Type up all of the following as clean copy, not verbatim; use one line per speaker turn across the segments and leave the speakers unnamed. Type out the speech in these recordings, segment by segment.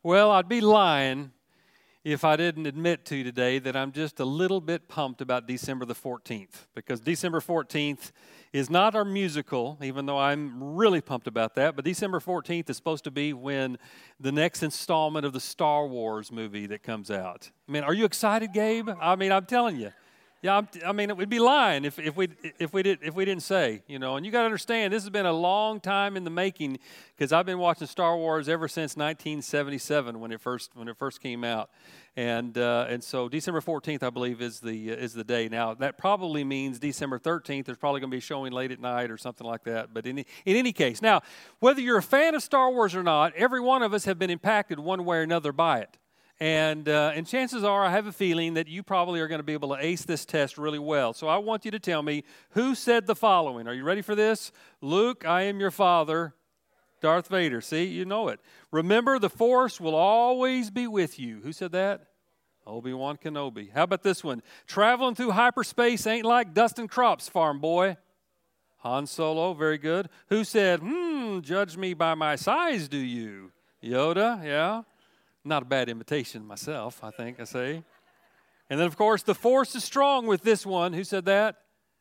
Well, I'd be lying if I didn't admit to you today that I'm just a little bit pumped about December the 14th, because December 14th is not our musical, even though I'm really pumped about that, but December 14th is supposed to be when the next installment of the Star Wars movie that comes out. I mean, are you excited, Gabe? I mean, I'm telling you. Yeah, I mean, it would be lying if we didn't say, you know. And you got to understand, this has been a long time in the making, because I've been watching Star Wars ever since 1977 when it first came out, and so December 14th, I believe, is the day. Now that probably means December 13th. There's probably going to be showing late at night or something like that. But in any case, now whether you're a fan of Star Wars or not, every one of us have been impacted one way or another by it. And chances are, I have a feeling that you probably are going to be able to ace this test really well. So I want you to tell me who said the following. Are you ready for this? Luke, I am your father. Darth Vader. See, you know it. Remember, the Force will always be with you. Who said that? Obi-Wan Kenobi. How about this one? Traveling through hyperspace ain't like dusting crops, farm boy. Han Solo. Very good. Who said, judge me by my size, do you? Yoda. Yeah. Not a bad imitation myself, I think I say. And then, of course, the Force is strong with this one. Who said that?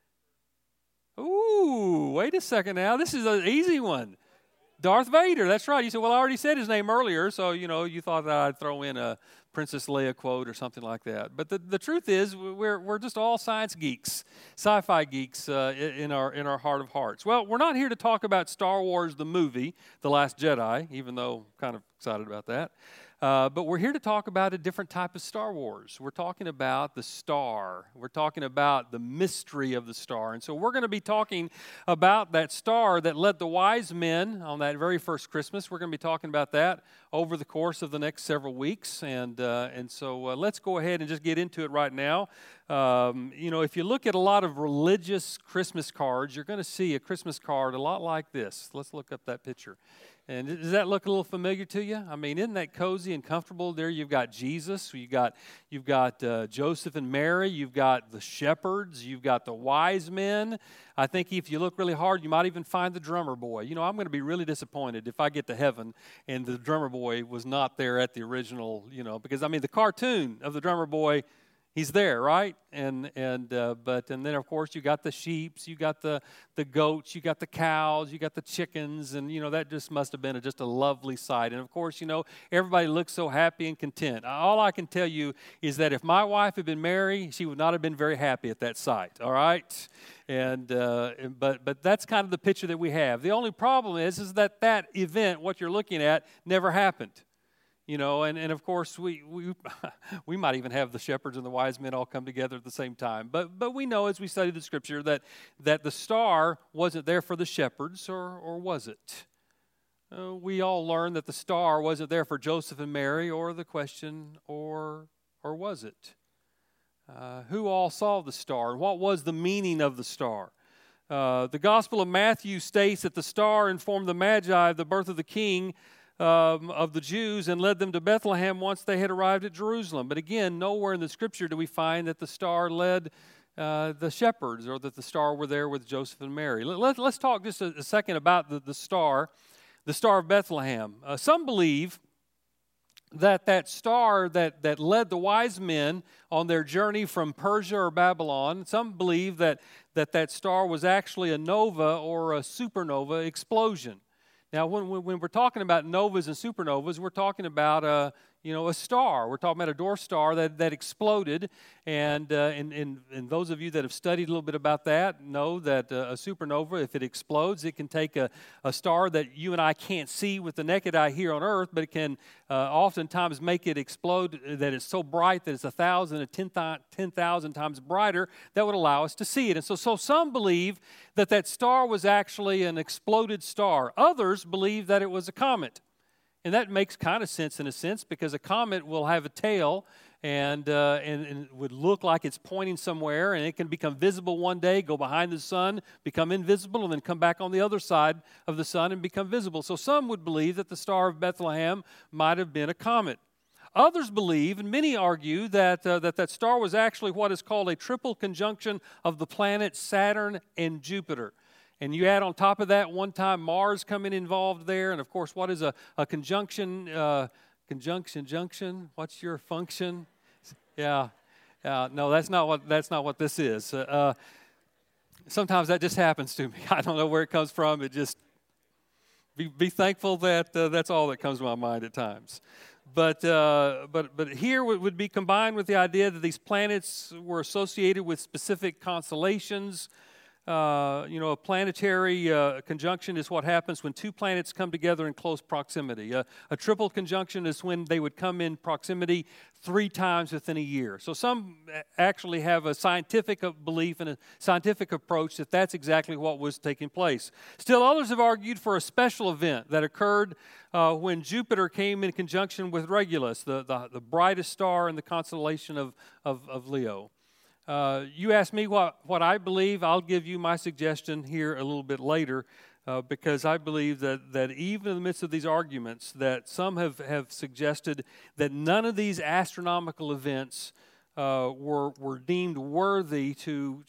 Ooh, wait a second now. This is an easy one. Darth Vader, that's right. You said, well, I already said his name earlier, so, you thought that I'd throw in a Princess Leia quote or something like that. But the truth is, we're just all science geeks, sci-fi geeks in our heart of hearts. Well, we're not here to talk about Star Wars, the movie, The Last Jedi, even though I'm kind of excited about that. But we're here to talk about a different type of Star Wars. We're talking about the star. We're talking about the mystery of the star. And so we're going to be talking about that star that led the wise men on that very first Christmas. We're going to be talking about that over the course of the next several weeks. And so let's go ahead and just get into it right now. If you look at a lot of religious Christmas cards, you're going to see a Christmas card a lot like this. Let's look up that picture. And does that look a little familiar to you? I mean, isn't that cozy and comfortable? There you've got Jesus, you've got Joseph and Mary, you've got the shepherds, you've got the wise men. I think if you look really hard, you might even find the drummer boy. I'm going to be really disappointed if I get to heaven and the drummer boy was not there at the original, because the cartoon of the drummer boy, he's there, right? And then of course you got the sheep, you got the goats, you got the cows, you got the chickens, and that just must have been just a lovely sight. And of course, everybody looks so happy and content. All I can tell you is that if my wife had been Mary, she would not have been very happy at that sight. All right, but that's kind of the picture that we have. The only problem is that event, what you're looking at, never happened. And of course, we might even have the shepherds and the wise men all come together at the same time. But we know as we study the Scripture that the star wasn't there for the shepherds, or was it? We all learn that the star wasn't there for Joseph and Mary, or the question, or was it? Who all saw the star? What was the meaning of the star? The Gospel of Matthew states that the star informed the Magi of the birth of the King of the Jews and led them to Bethlehem once they had arrived at Jerusalem. But again, nowhere in the Scripture do we find that the star led the shepherds, or that the star were there with Joseph and Mary. Let's talk just a second about the star of Bethlehem. Some believe that star that led the wise men on their journey from Persia or Babylon, some believe that star was actually a nova or a supernova explosion. Now, when we're talking about novas and supernovas, we're talking about a star. We're talking about a dwarf star that exploded, and those of you that have studied a little bit about that know that a supernova, if it explodes, it can take a star that you and I can't see with the naked eye here on Earth, but it can oftentimes make it explode that it's so bright that it's 1,000 to 10,000 times brighter that would allow us to see it. And so some believe that star was actually an exploded star. Others believe that it was a comet. And that makes kind of sense in a sense, because a comet will have a tail and would look like it's pointing somewhere, and it can become visible one day, go behind the sun, become invisible, and then come back on the other side of the sun and become visible. So some would believe that the Star of Bethlehem might have been a comet. Others believe, and many argue, that star was actually what is called a triple conjunction of the planets Saturn and Jupiter. And you add on top of that, one time Mars coming involved there. And of course, what is a conjunction Conjunction, junction. What's your function? Yeah. No, that's not what this is. Sometimes that just happens to me. I don't know where it comes from. It just be thankful that that's all that comes to my mind at times. But here would be combined with the idea that these planets were associated with specific constellations. A planetary conjunction is what happens when two planets come together in close proximity. A triple conjunction is when they would come in proximity 3 times within a year. So some actually have a scientific belief and a scientific approach that that's exactly what was taking place. Still, others have argued for a special event that occurred when Jupiter came in conjunction with Regulus, the brightest star in the constellation of Leo. You ask me what I believe. I'll give you my suggestion here a little bit later, because I believe that even in the midst of these arguments, that some have suggested that none of these astronomical events were deemed worthy to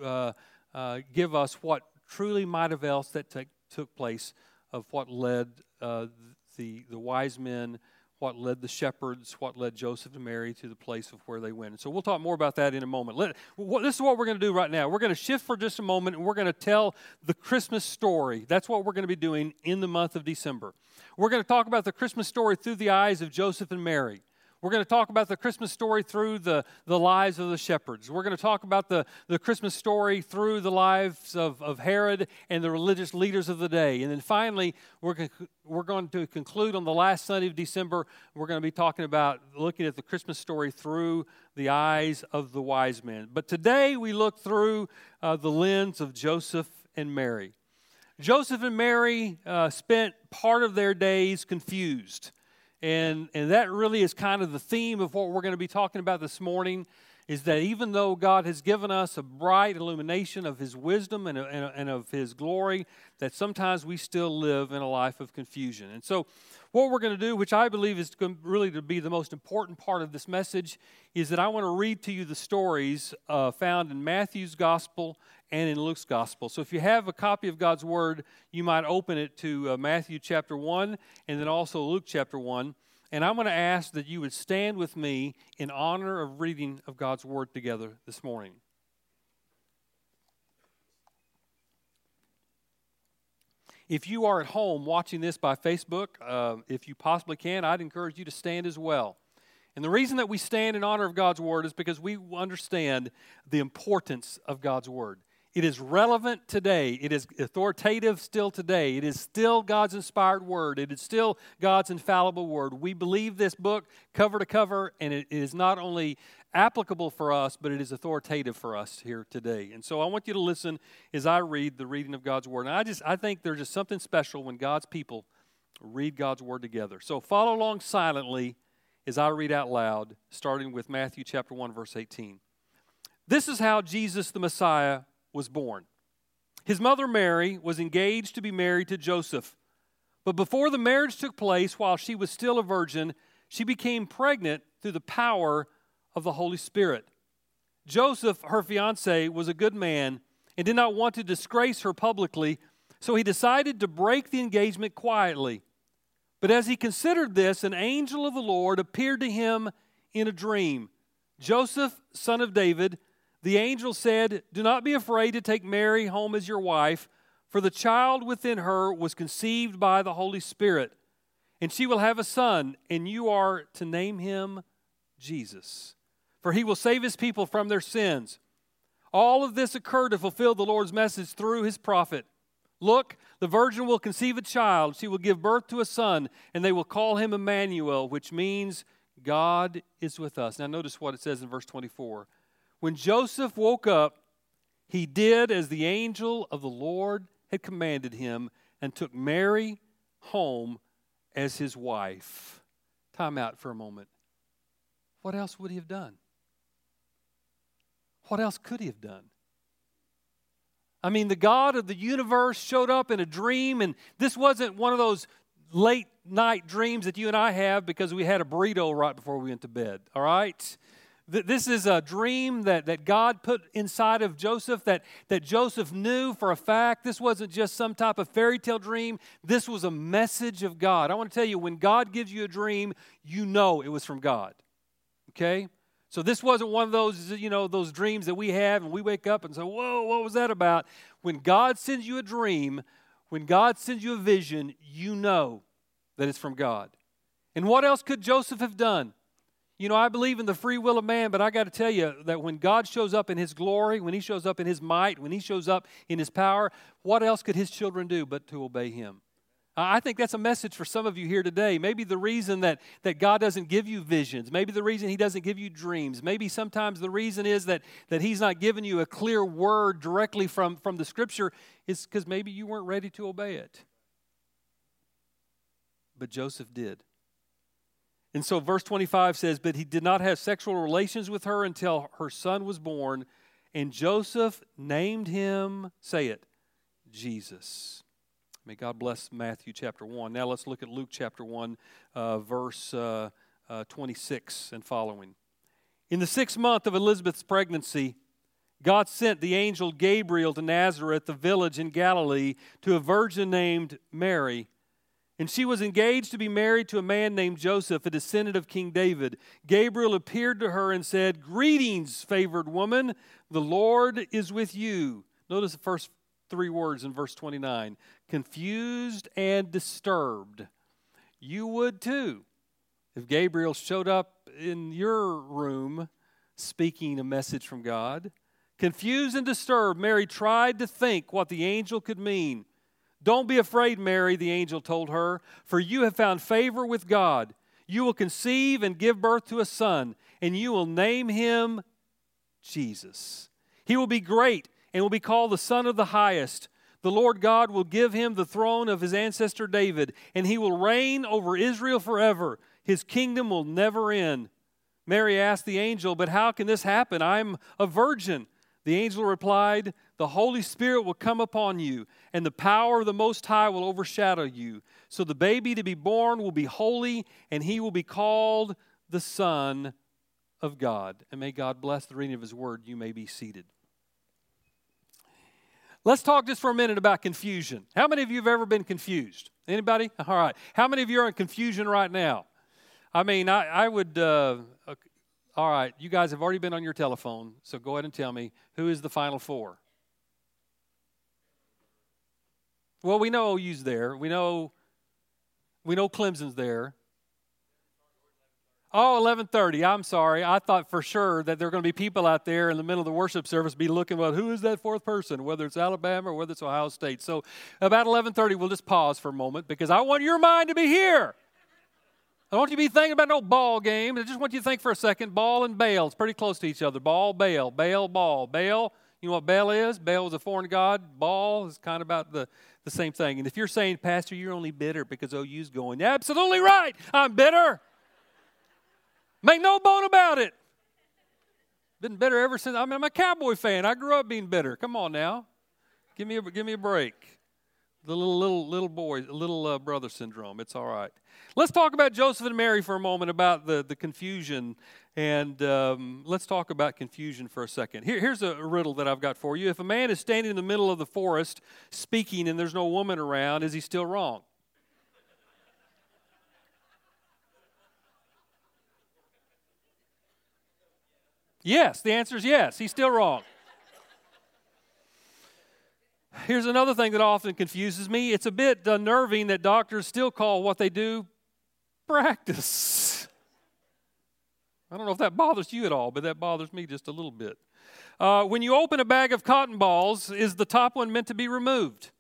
give us what truly might have else that took place of what led the wise men, what led the shepherds, what led Joseph and Mary to the place of where they went. And so we'll talk more about that in a moment. This is what we're going to do right now. We're going to shift for just a moment, and we're going to tell the Christmas story. That's what we're going to be doing in the month of December. We're going to talk about the Christmas story through the eyes of Joseph and Mary. We're going to talk about the Christmas story through the lives of the shepherds. We're going to talk about the Christmas story through the lives of Herod and the religious leaders of the day. And then finally, we're going to conclude on the last Sunday of December. We're going to be talking about looking at the Christmas story through the eyes of the wise men. But today we look through the lens of Joseph and Mary. Joseph and Mary spent part of their days confused. And that really is kind of the theme of what we're going to be talking about this morning, is that even though God has given us a bright illumination of His wisdom and of His glory, that sometimes we still live in a life of confusion. And so what we're going to do, which I believe is really to be the most important part of this message, is that I want to read to you the stories found in Matthew's Gospel and in Luke's Gospel. So if you have a copy of God's Word, you might open it to Matthew chapter 1 and then also Luke chapter 1. And I'm going to ask that you would stand with me in honor of reading of God's Word together this morning. If you are at home watching this by Facebook, if you possibly can, I'd encourage you to stand as well. And the reason that we stand in honor of God's Word is because we understand the importance of God's Word. It is relevant today. It is authoritative still today. It is still God's inspired Word. It is still God's infallible Word. We believe this book cover to cover, and it is not only applicable for us, but it is authoritative for us here today. And so I want you to listen as I read the reading of God's Word. And I think there's just something special when God's people read God's Word together. So follow along silently as I read out loud, starting with Matthew chapter 1, verse 18. This is how Jesus the Messiah was born. His mother Mary was engaged to be married to Joseph. But before the marriage took place, while she was still a virgin, she became pregnant through the power of the Holy Spirit. Joseph, her fiancé, was a good man and did not want to disgrace her publicly, so he decided to break the engagement quietly. But as he considered this, an angel of the Lord appeared to him in a dream. Joseph, son of David, the angel said, "Do not be afraid to take Mary home as your wife, for the child within her was conceived by the Holy Spirit. And she will have a son, and you are to name him Jesus, for he will save his people from their sins." All of this occurred to fulfill the Lord's message through His prophet. "Look, the virgin will conceive a child. She will give birth to a son, and they will call him Emmanuel," which means God is with us. Now notice what it says in verse 24. When Joseph woke up, he did as the angel of the Lord had commanded him and took Mary home as his wife. Time out for a moment. What else would he have done? What else could he have done? I mean, the God of the universe showed up in a dream, and this wasn't one of those late night dreams that you and I have because we had a burrito right before we went to bed, all right? This is a dream that God put inside of Joseph that Joseph knew for a fact. This wasn't just some type of fairy tale dream. This was a message of God. I want to tell you, when God gives you a dream, you know it was from God. Okay? So this wasn't one of those, those dreams that we have and we wake up and say, whoa, what was that about? When God sends you a dream, when God sends you a vision, you know that it's from God. And what else could Joseph have done? I believe in the free will of man, but I got to tell you that when God shows up in His glory, when He shows up in His might, when He shows up in His power, what else could His children do but to obey Him? I think that's a message for some of you here today. Maybe the reason that God doesn't give you visions, maybe the reason He doesn't give you dreams, maybe sometimes the reason is that He's not giving you a clear word directly from the Scripture is because maybe you weren't ready to obey it. But Joseph did. And so verse 25 says, but he did not have sexual relations with her until her son was born, and Joseph named him, say it, Jesus. May God bless Matthew chapter 1. Now let's look at Luke chapter 1, verse 26 and following. In the 6th month of Elizabeth's pregnancy, God sent the angel Gabriel to Nazareth, the village in Galilee, to a virgin named Mary. And she was engaged to be married to a man named Joseph, a descendant of King David. Gabriel appeared to her and said, greetings, favored woman, the Lord is with you. Notice the first 3 words in verse 29. Confused and disturbed. You would too if Gabriel showed up in your room speaking a message from God. Confused and disturbed, Mary tried to think what the angel could mean. Don't be afraid, Mary, the angel told her, for you have found favor with God. You will conceive and give birth to a son, and you will name him Jesus. He will be great and will be called the Son of the Highest. The Lord God will give him the throne of his ancestor David, and he will reign over Israel forever. His kingdom will never end. Mary asked the angel, but how can this happen? I'm a virgin. The angel replied, the Holy Spirit will come upon you, and the power of the Most High will overshadow you. So the baby to be born will be holy, and he will be called the Son of God. And may God bless the reading of His Word. You may be seated. Let's talk just for a minute about confusion. How many of you have ever been confused? Anybody? All right. How many of you are in confusion right now? I mean, I would... all right, you guys have already been on your telephone, so go ahead and tell me, who is the Final Four? Well, we know OU's there. We know Clemson's there. Oh, 11:30. I'm sorry. I thought for sure that there are going to be people out there in the middle of the worship service be looking, well, who is that fourth person, whether it's Alabama or whether it's Ohio State. So about 11:30, we'll just pause for a moment because I want your mind to be here. I don't want you to be thinking about no ball game. I just want you to think for a second. Ball and bail. It's pretty close to each other. Ball, bail. Bail, ball. Bail, you know what bail is? Bail is a foreign god. Ball is kind of about the same thing. And if you're saying, Pastor, you're only bitter because OU's going, you're absolutely right. I'm bitter. Make no bone about it. Been bitter ever since. I'm a Cowboy fan. I grew up being bitter. Come on now. Give me a break. The little boy, little brother syndrome. It's all right. Let's talk about Joseph and Mary for a moment, about the confusion, and let's talk about confusion for a second. Here's a riddle that I've got for you. If a man is standing in the middle of the forest speaking and there's no woman around, is he still wrong? Yes, the answer is yes. He's still wrong. Here's another thing that often confuses me. It's a bit unnerving that doctors still call what they do practice. I don't know if that bothers you at all, but that bothers me just a little bit. When you open a bag of cotton balls, is the top one meant to be removed?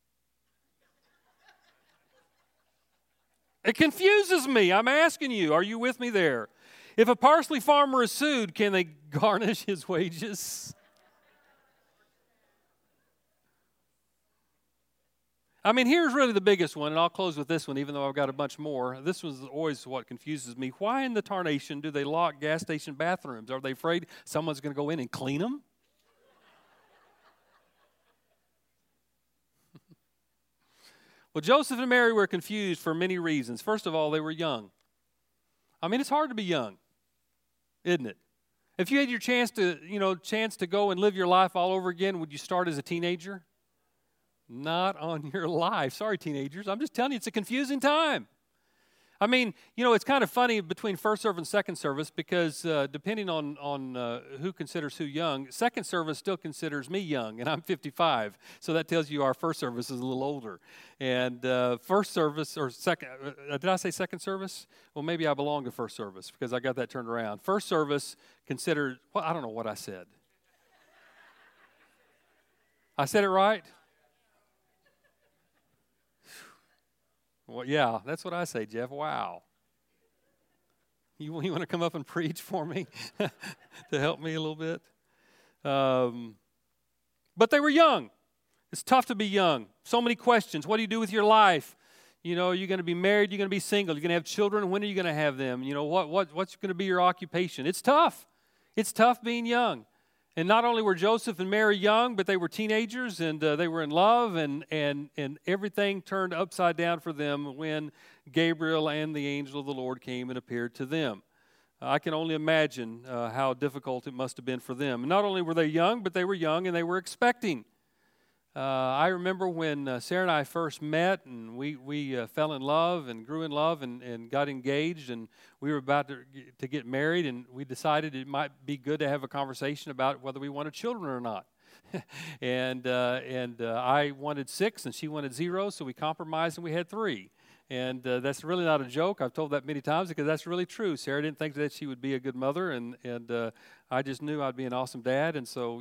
It confuses me. I'm asking you, are you with me there? If a parsley farmer is sued, can they garnish his wages? I mean, here's really the biggest one, and I'll close with this one, even though I've got a bunch more. This was always what confuses me. Why in the tarnation do they lock gas station bathrooms? Are they afraid someone's going to go in and clean them? Well, Joseph and Mary were confused for many reasons. First of all, they were young. I mean, it's hard to be young, isn't it? If you had your chance to go and live your life all over again, would you start as a teenager? Not on your life. Sorry, teenagers. I'm just telling you, it's a confusing time. I mean, it's kind of funny between first service and second service because depending on who considers who young, second service still considers me young, and I'm 55. So that tells you our first service is a little older. And first service, or second, did I say second service? Well, maybe I belong to first service because I got that turned around. First service considered, well, I don't know what I said. I said it right? Well, yeah, that's what I say, Jeff. Wow. You want to come up and preach for me to help me a little bit? But they were young. It's tough to be young. So many questions. What do you do with your life? Are you going to be married? Are you going to be single? Are you going to have children? When are you going to have them? What's going to be your occupation? It's tough. It's tough being young. And not only were Joseph and Mary young, but they were teenagers and they were in love, and everything turned upside down for them when Gabriel and the angel of the Lord came and appeared to them. I can only imagine how difficult it must have been for them. And not only were they young, but they were young and they were expecting. I remember when Sarah and I first met, and we fell in love and grew in love and got engaged, and we were about to get married, and we decided it might be good to have a conversation about whether we wanted children or not. and I wanted 6, and she wanted 0, so we compromised, and we had 3. And that's really not a joke. I've told that many times because that's really true. Sarah didn't think that she would be a good mother, and I just knew I'd be an awesome dad, and so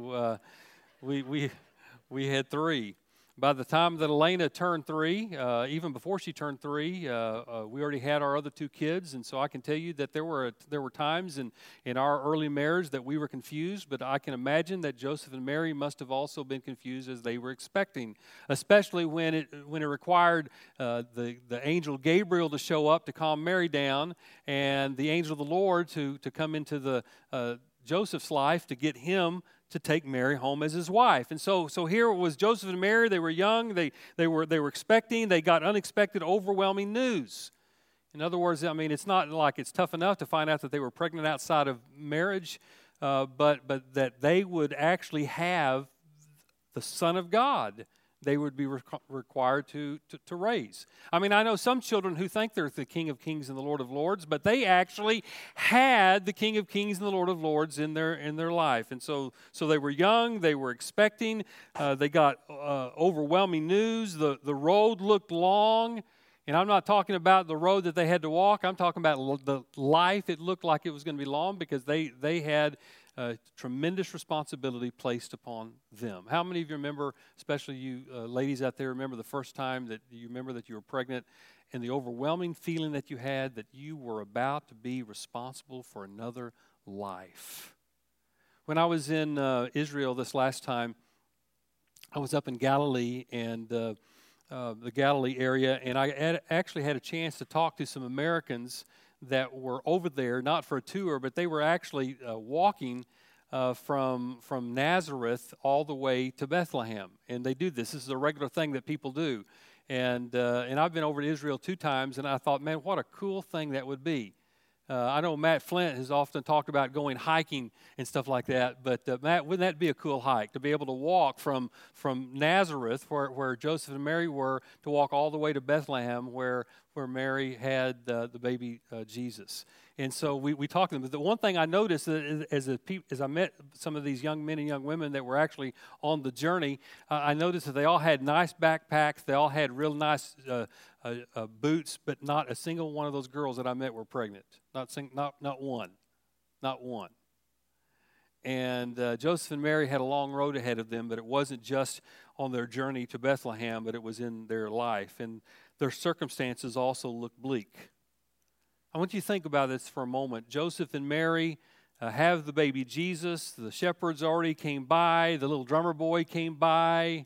we had 3. By the time that Elena turned 3, even before she turned 3, we already had our other 2 kids, and so I can tell you that there were times in our early marriage that we were confused, but I can imagine that Joseph and Mary must have also been confused as they were expecting, especially when it required the angel Gabriel to show up to calm Mary down, and the angel of the Lord to come into the Joseph's life to get him to take Mary home as his wife. And so here it was Joseph and Mary. They were young. They were expecting. They got unexpected, overwhelming news. In other words, I mean, it's not like it's tough enough to find out that they were pregnant outside of marriage, but that they would actually have the Son of God they would be required to raise. I mean, I know some children who think they're the King of Kings and the Lord of Lords, but they actually had the King of Kings and the Lord of Lords in their life. And so they were young, they were expecting, they got overwhelming news. The road looked long, and I'm not talking about the road that they had to walk. I'm talking about the life. It looked like it was going to be long because they had tremendous responsibility placed upon them. How many of you remember, especially you ladies out there, remember the first time that you were pregnant and the overwhelming feeling that you had that you were about to be responsible for another life? When I was in Israel this last time, I was up in Galilee and the Galilee area, and I actually had a chance to talk to some Americans that were over there, not for a tour, but they were actually walking from Nazareth all the way to Bethlehem. And they do this. This is a regular thing that people do. And I've been over to Israel 2 times, and I thought, man, what a cool thing that would be. I know Matt Flint has often talked about going hiking and stuff like that, but Matt, wouldn't that be a cool hike, to be able to walk from Nazareth, where Joseph and Mary were, to walk all the way to Bethlehem, where Mary had the baby Jesus. And so we talked to them. But the one thing I noticed as I met some of these young men and young women that were actually on the journey, I noticed that they all had nice backpacks. They all had real nice boots, but not a single one of those girls that I met were pregnant. Not one. Not one. And Joseph and Mary had a long road ahead of them, but it wasn't just on their journey to Bethlehem, but it was in their life. And their circumstances also looked bleak. I want you to think about this for a moment. Joseph and Mary have the baby Jesus. The shepherds already came by. The little drummer boy came by.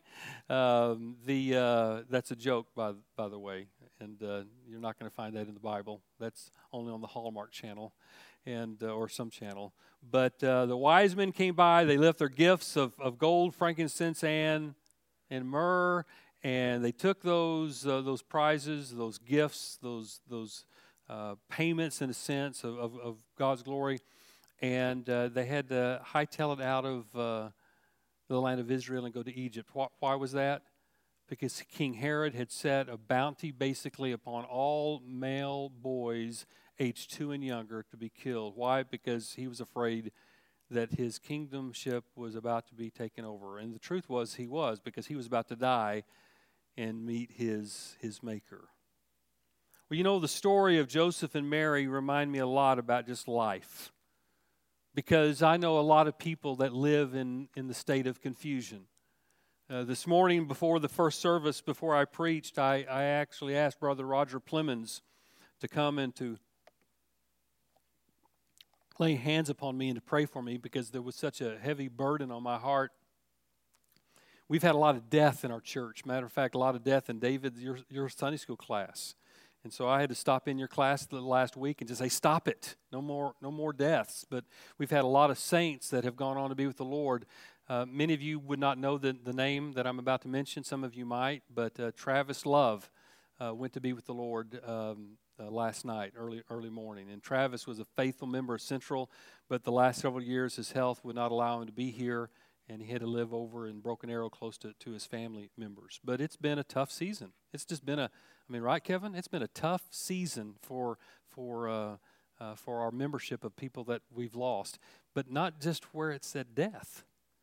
That's a joke, by the way, and you're not going to find that in the Bible. That's only on the Hallmark Channel, and or some channel. But the wise men came by. They left their gifts of gold, frankincense, and myrrh, and they took those prizes, those gifts, those payments in a sense of God's glory, and they had to hightail it out of the land of Israel and go to Egypt. Why was that? Because King Herod had set a bounty basically upon all male boys aged 2 and younger to be killed. Why? Because he was afraid that his kingdomship was about to be taken over. And the truth was he was, because he was about to die and meet his maker. Well, you know, the story of Joseph and Mary remind me a lot about just life. Because I know a lot of people that live in the state of confusion. This morning before the first service, before I preached, I actually asked Brother Roger Plemons to come and to lay hands upon me and to pray for me, because there was such a heavy burden on my heart. We've had a lot of death in our church. Matter of fact, a lot of death in David, your Sunday school class. And so I had to stop in your class the last week and just say, stop it. No more deaths. But we've had a lot of saints that have gone on to be with the Lord. Many of you would not know the name that I'm about to mention. Some of you might. But Travis Love went to be with the Lord last night, early morning. And Travis was a faithful member of Central, but the last several years his health would not allow him to be here, and he had to live over in Broken Arrow close to his family members. But it's been a tough season. It's just been right, Kevin? It's been a tough season for our membership of people that we've lost, but not just where it said death.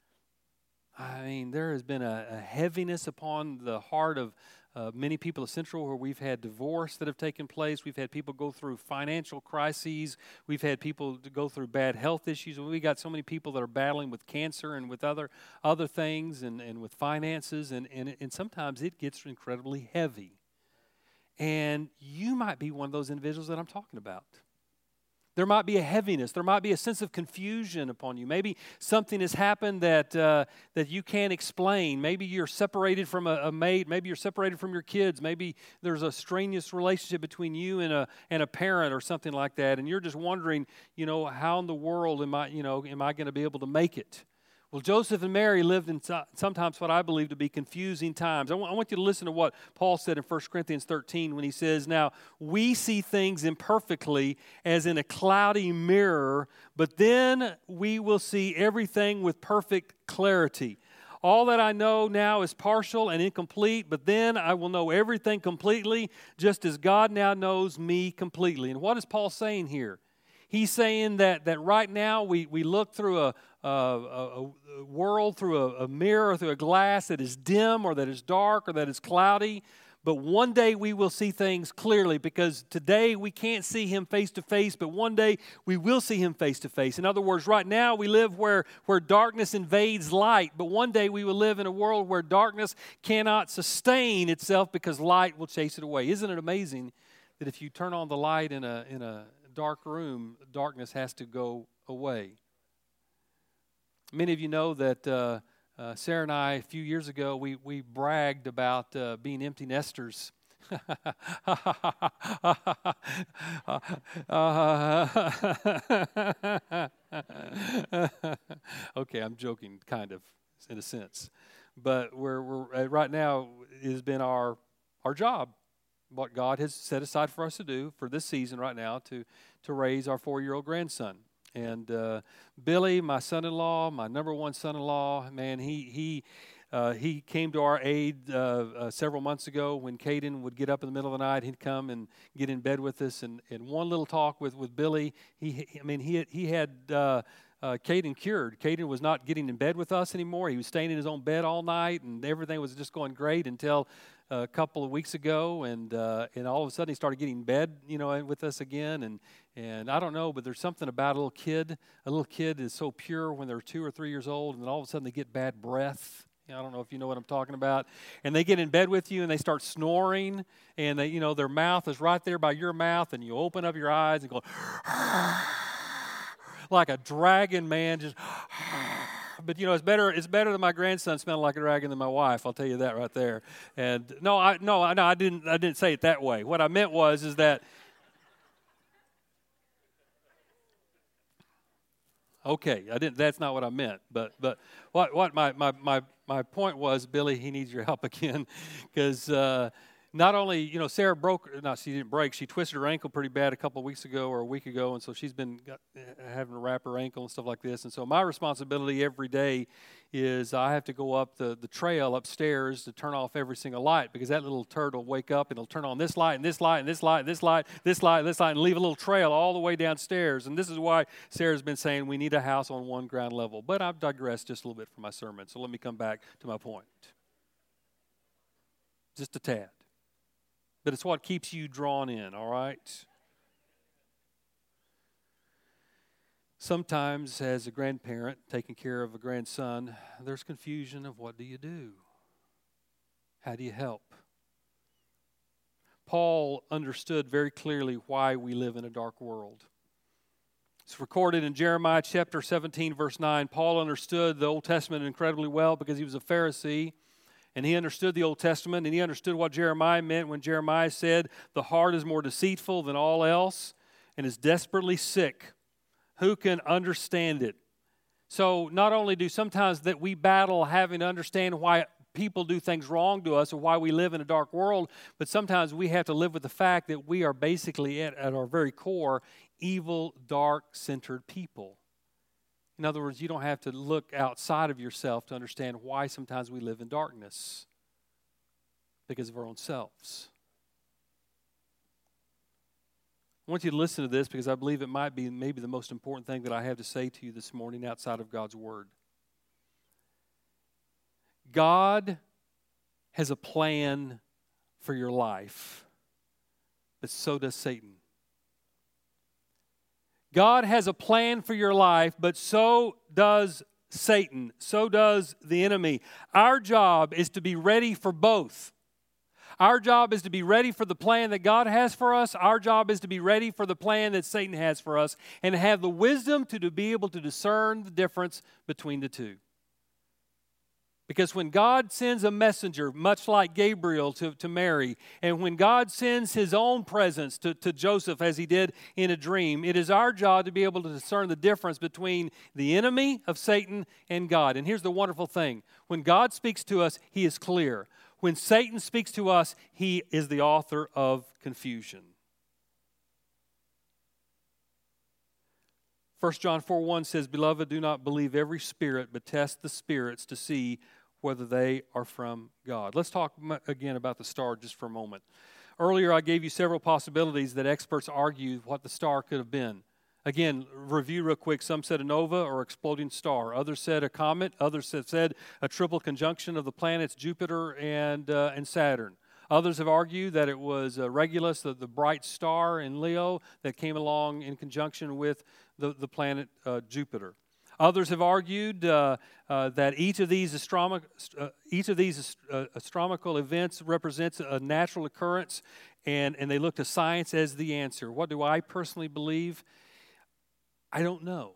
I mean, there has been a heaviness upon the heart of many people at Central, where we've had divorce that have taken place. We've had people go through financial crises. We've had people to go through bad health issues. We got so many people that are battling with cancer and with other things and with finances, and sometimes it gets incredibly heavy. And you might be one of those individuals that I'm talking about. There might be a heaviness. There might be a sense of confusion upon you. Maybe something has happened that you can't explain. Maybe you're separated from a mate. Maybe you're separated from your kids. Maybe there's a strenuous relationship between you and a parent or something like that. And you're just wondering, how in the world am I going to be able to make it? Well, Joseph and Mary lived in sometimes what I believe to be confusing times. I want you to listen to what Paul said in 1 Corinthians 13 when he says, "Now, we see things imperfectly as in a cloudy mirror, but then we will see everything with perfect clarity. All that I know now is partial and incomplete, but then I will know everything completely, just as God now knows me completely." And what is Paul saying here? He's saying that right now we look through a world, through a mirror, through a glass that is dim or that is dark or that is cloudy. But one day we will see things clearly, because today we can't see Him face to face, but one day we will see Him face to face. In other words, right now we live where darkness invades light, but one day we will live in a world where darkness cannot sustain itself because light will chase it away. Isn't it amazing that if you turn on the light in a dark room, darkness has to go away? Many of you know that Sarah and I, a few years ago, we bragged about being empty nesters. Okay, I'm joking, kind of, in a sense. But we're right now, it has been our job, what God has set aside for us to do for this season right now, to raise our 4-year-old grandson. And Billy, my son-in-law, my number one son-in-law, man, he came to our aid several months ago when Caden would get up in the middle of the night. He'd come and get in bed with us. And one little talk with Billy, he had Caden cured. Caden was not getting in bed with us anymore. He was staying in his own bed all night, and everything was just going great until a couple of weeks ago, and all of a sudden he started getting in bed, with us again, and I don't know, but there's something about a little kid. A little kid is so pure when they're 2 or 3 years old, and then all of a sudden they get bad breath. I don't know if you know what I'm talking about. And they get in bed with you, and they start snoring, and they, their mouth is right there by your mouth, and you open up your eyes and go like a dragon, man, just. But it's better than my grandson smelling like a dragon than my wife. I'll tell you that right there. And I didn't say it that way. What I meant is that. Okay, I didn't. That's not what I meant. But what my point was, Billy, he needs your help again, because not only, Sarah she didn't break, she twisted her ankle pretty bad a couple of weeks ago or a week ago, and so she's been having to wrap her ankle and stuff like this. And so my responsibility every day is I have to go up the trail upstairs to turn off every single light, because that little turd will wake up and it'll turn on this light and this light and this light and this light, this light, this light, and leave a little trail all the way downstairs. And this is why Sarah's been saying we need a house on one ground level. But I've digressed just a little bit from my sermon, so let me come back to my point. Just a tad. But it's what keeps you drawn in, all right? Sometimes, as a grandparent taking care of a grandson, there's confusion of what do you do? How do you help? Paul understood very clearly why we live in a dark world. It's recorded in Jeremiah chapter 17, verse 9. Paul understood the Old Testament incredibly well because he was a Pharisee. And he understood the Old Testament, and he understood what Jeremiah meant when Jeremiah said, "The heart is more deceitful than all else and is desperately sick. Who can understand it?" So not only do sometimes that we battle having to understand why people do things wrong to us or why we live in a dark world, but sometimes we have to live with the fact that we are basically at our very core evil, dark-centered people. In other words, you don't have to look outside of yourself to understand why sometimes we live in darkness, because of our own selves. I want you to listen to this because I believe it might be maybe the most important thing that I have to say to you this morning outside of God's Word. God has a plan for your life, but so does Satan. God has a plan for your life, but so does Satan. So does the enemy. Our job is to be ready for both. Our job is to be ready for the plan that God has for us. Our job is to be ready for the plan that Satan has for us and have the wisdom to be able to discern the difference between the two. Because when God sends a messenger, much like Gabriel to Mary, and when God sends His own presence to Joseph as He did in a dream, it is our job to be able to discern the difference between the enemy of Satan and God. And here's the wonderful thing. When God speaks to us, He is clear. When Satan speaks to us, he is the author of confusion. 1 John 4:1 says, "Beloved, do not believe every spirit, but test the spirits to see whether they are from God." Let's talk again about the star just for a moment. Earlier, I gave you several possibilities that experts argue what the star could have been. Again, review real quick. Some said a nova or exploding star. Others said a comet. Others have said a triple conjunction of the planets Jupiter and Saturn. Others have argued that it was Regulus, the bright star in Leo that came along in conjunction with the planet Jupiter. Others have argued that each of these astronomical events represents a natural occurrence, and they look to science as the answer. What do I personally believe? I don't know.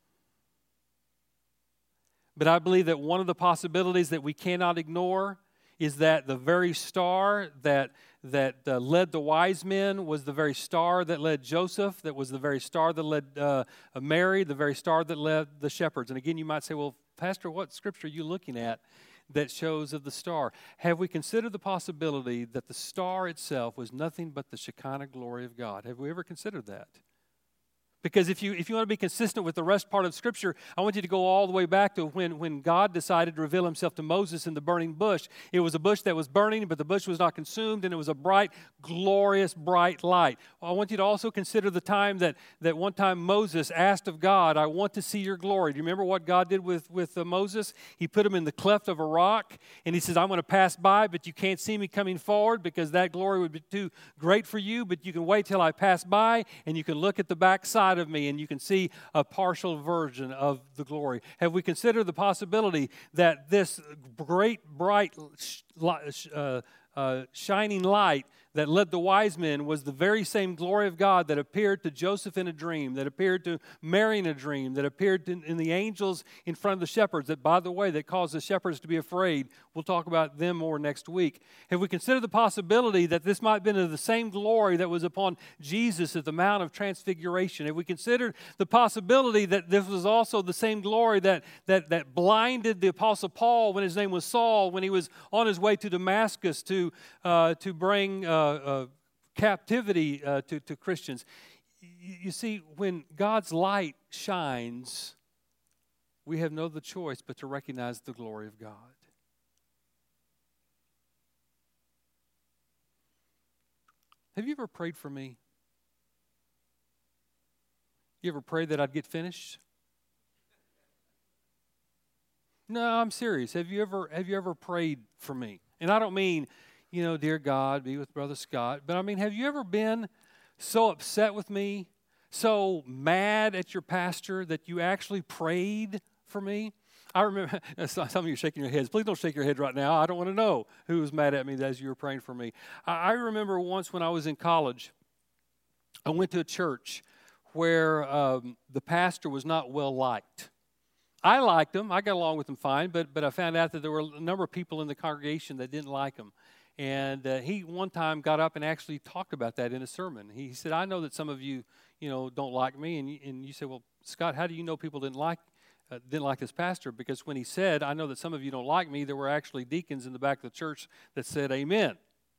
But I believe that one of the possibilities that we cannot ignore is that the very star that led the wise men was the very star that led Joseph, that was the very star that led Mary, the very star that led the shepherds. And again, you might say, well, Pastor, what scripture are you looking at that shows of the star? Have we considered the possibility that the star itself was nothing but the Shekinah glory of God? Have we ever considered that? Because if you want to be consistent with the rest part of Scripture, I want you to go all the way back to when God decided to reveal Himself to Moses in the burning bush. It was a bush that was burning, but the bush was not consumed, and it was a bright, glorious, bright light. I want you to also consider the time that one time Moses asked of God, "I want to see your glory." Do you remember what God did with Moses? He put him in the cleft of a rock, and He says, "I'm going to pass by, but you can't see me coming forward because that glory would be too great for you, but you can wait till I pass by, and you can look at the backside of me and you can see a partial version of the glory." Have we considered the possibility that this great, bright, shining light that led the wise men was the very same glory of God that appeared to Joseph in a dream, that appeared to Mary in a dream, that appeared in the angels in front of the shepherds, that, by the way, that caused the shepherds to be afraid? We'll talk about them more next week. Have we considered the possibility that this might have been of the same glory that was upon Jesus at the Mount of Transfiguration? Have we considered the possibility that this was also the same glory that blinded the Apostle Paul when his name was Saul, when he was on his way to Damascus to to bring captivity to Christians. You see, when God's light shines, we have no other choice but to recognize the glory of God. Have you ever prayed for me? You ever prayed that I'd get finished? No, I'm serious. Have you ever prayed for me? And I don't mean, dear God, be with Brother Scott, but I mean, have you ever been so upset with me, so mad at your pastor that you actually prayed for me? I remember, some of you are shaking your heads. Please don't shake your head right now. I don't want to know who was mad at me as you were praying for me. I remember once when I was in college, I went to a church where the pastor was not well liked. I liked him. I got along with him fine, but I found out that there were a number of people in the congregation that didn't like him. And he one time got up and actually talked about that in a sermon. He said, I know that some of you, don't like me. And you say, well, Scott, how do you know people didn't like this pastor? Because when he said, I know that some of you don't like me, there were actually deacons in the back of the church that said amen.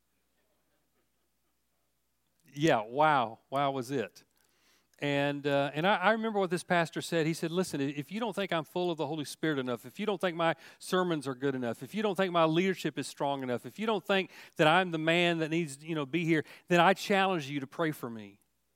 Yeah, wow was it. And I remember what this pastor said. He said, listen, if you don't think I'm full of the Holy Spirit enough, if you don't think my sermons are good enough, if you don't think my leadership is strong enough, if you don't think that I'm the man that needs to be here, then I challenge you to pray for me.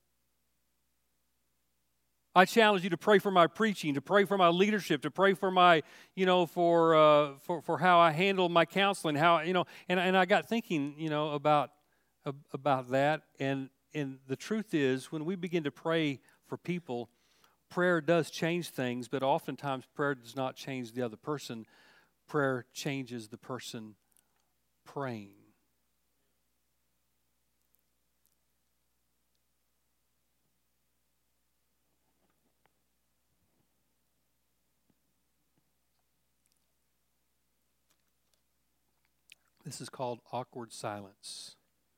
I challenge you to pray for my preaching, to pray for my leadership, to pray for my, for how I handle my counseling, how, and I got thinking, about that. And the truth is, when we begin to pray for people, prayer does change things, but oftentimes prayer does not change the other person. Prayer changes the person praying. This is called awkward silence.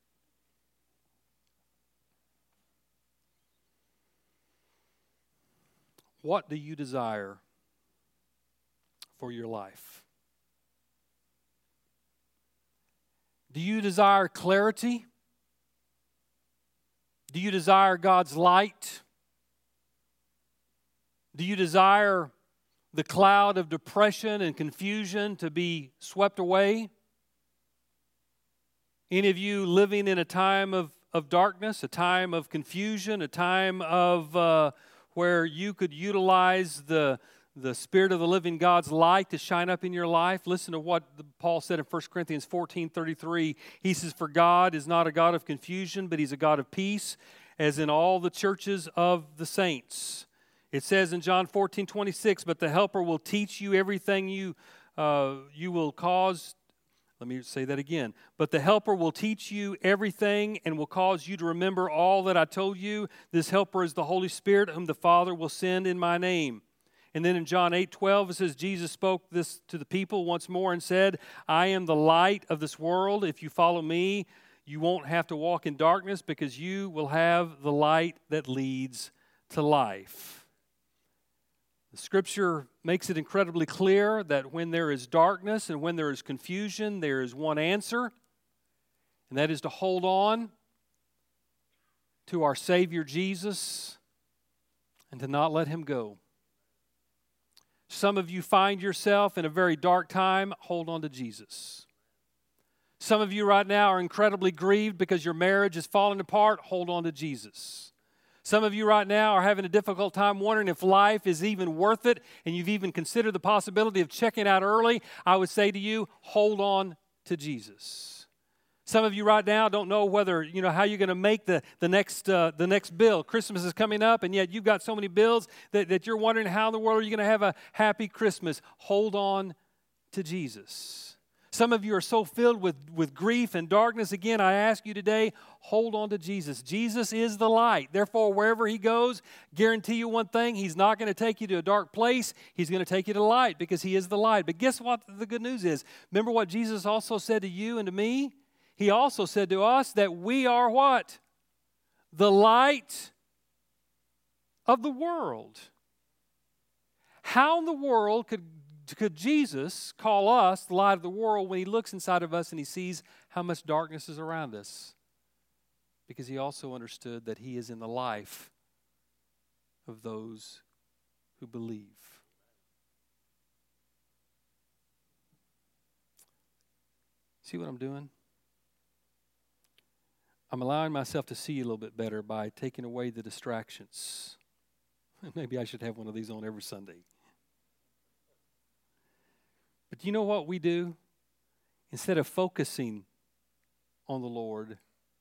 What do you desire for your life? Do you desire clarity? Do you desire God's light? Do you desire the cloud of depression and confusion to be swept away? Any of you living in a time of darkness, a time of confusion, a time of where you could utilize the Spirit of the living God's light to shine up in your life? Listen to what Paul said in 1 Corinthians 14:33. He says, for God is not a God of confusion, but He's a God of peace, as in all the churches of the saints. It says in John 14:26, but the Helper will teach you everything you will cause. Let me say that again. But the Helper will teach you everything and will cause you to remember all that I told you. This Helper is the Holy Spirit, whom the Father will send in my name. And then in John 8:12, it says, Jesus spoke this to the people once more and said, I am the light of this world. If you follow me, you won't have to walk in darkness because you will have the light that leads to life. The Scripture makes it incredibly clear that when there is darkness and when there is confusion, there is one answer, and that is to hold on to our Savior Jesus and to not let Him go. Some of you find yourself in a very dark time. Hold on to Jesus. Some of you right now are incredibly grieved because your marriage is falling apart. Hold on to Jesus. Some of you right now are having a difficult time wondering if life is even worth it, and you've even considered the possibility of checking out early. I would say to you, hold on to Jesus. Some of you right now don't know whether, how you're going to make the next bill. Christmas is coming up, and yet you've got so many bills that you're wondering how in the world are you going to have a happy Christmas. Hold on to Jesus. Some of you are so filled with grief and darkness. Again, I ask you today, hold on to Jesus. Jesus is the light. Therefore, wherever He goes, guarantee you one thing, He's not going to take you to a dark place. He's going to take you to light because He is the light. But guess what the good news is? Remember what Jesus also said to you and to me? He also said to us that we are what? The light of the world. How in the world could could Jesus call us the light of the world when he looks inside of us and he sees how much darkness is around us? Because he also understood that he is in the life of those who believe. See what I'm doing? I'm allowing myself to see a little bit better by taking away the distractions. Maybe I should have one of these on every Sunday. But you know what we do? Instead of focusing on the Lord,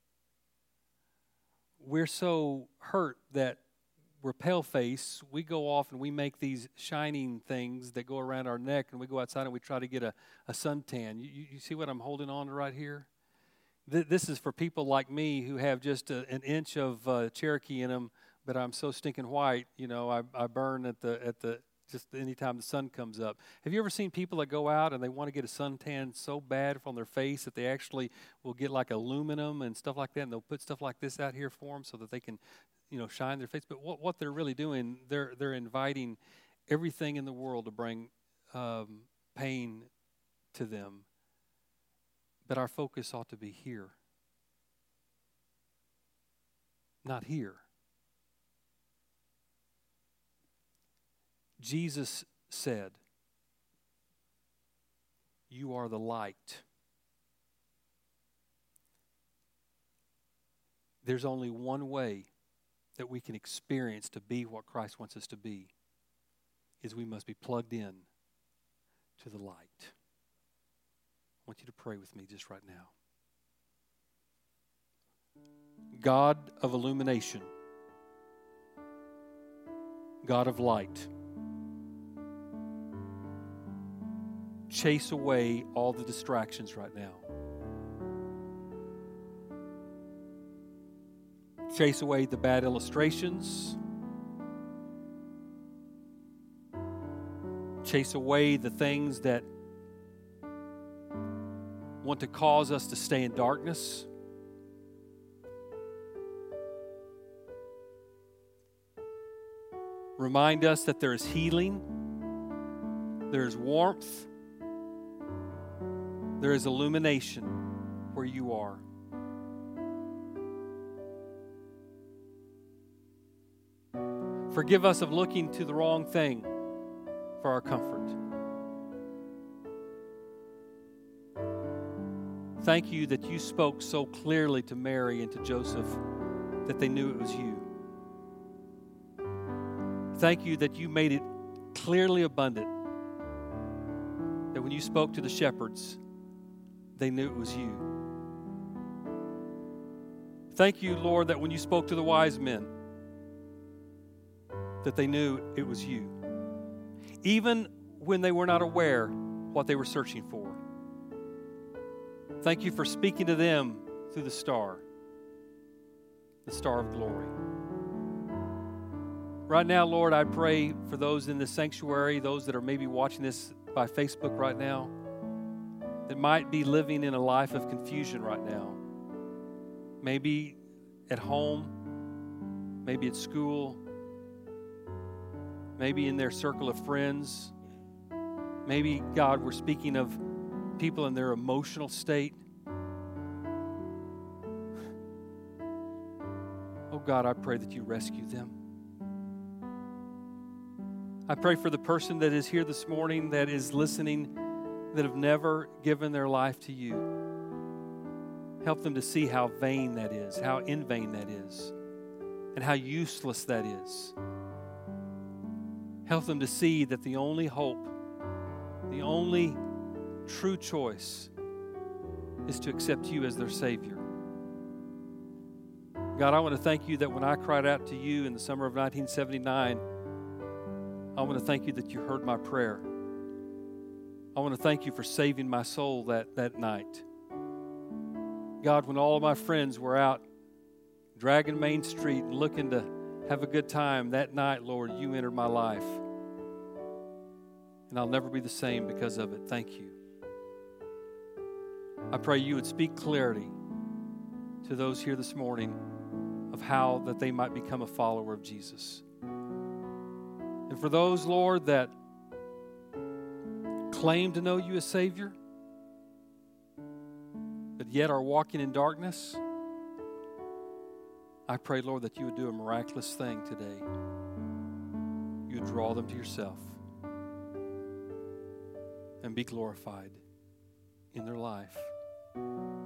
we're so hurt that we're pale-faced. We go off and we make these shining things that go around our neck, and we go outside and we try to get a suntan. You see what I'm holding on to right here? This is for people like me who have just an inch of Cherokee in them, but I'm so stinking white. You know, I burn at the just anytime the sun comes up. Have you ever seen people that go out and they want to get a suntan so bad from their face that they actually will get like aluminum and stuff like that, and they'll put stuff like this out here for them so that they can, you know, shine their face? But what they're really doing, they're inviting everything in the world to bring pain to them. But our focus ought to be here, not here. Jesus said, "You are the light." There's only one way that we can experience to be what Christ wants us to be, is we must be plugged in to the light. I want you to pray with me just right now. God of illumination, God of light, chase away all the distractions right now. Chase away the bad illustrations. Chase away the things that want to cause us to stay in darkness. Remind us that there is healing, there is warmth, there is illumination where you are. Forgive us of looking to the wrong thing for our comfort. Thank you that you spoke so clearly to Mary and to Joseph that they knew it was you. Thank you that you made it clearly abundant that when you spoke to the shepherds, they knew it was you. Thank you, Lord, that when you spoke to the wise men, that they knew it was you, even when they were not aware what they were searching for. Thank you for speaking to them through the star of glory. Right now, Lord, I pray for those in this sanctuary, those that are maybe watching this by Facebook right now, that might be living in a life of confusion right now. Maybe at home, maybe at school, maybe in their circle of friends. Maybe, God, we're speaking of people in their emotional state. Oh, God, I pray that you rescue them. I pray for the person that is here this morning, that is listening, that have never given their life to you. Help them to see how vain that is, how in vain that is, and how useless that is. Help them to see that the only hope, the only true choice is to accept you as their Savior. God, I want to thank you that when I cried out to you in the summer of 1979, I want to thank you that you heard my prayer. I want to thank you for saving my soul that night. God, when all of my friends were out dragging Main Street and looking to have a good time, that night, Lord, you entered my life. And I'll never be the same because of it. Thank you. I pray you would speak clarity to those here this morning of how that they might become a follower of Jesus. And for those, Lord, that claim to know you as Savior, but yet are walking in darkness, I pray, Lord, that you would do a miraculous thing today. You would draw them to yourself and be glorified in their life.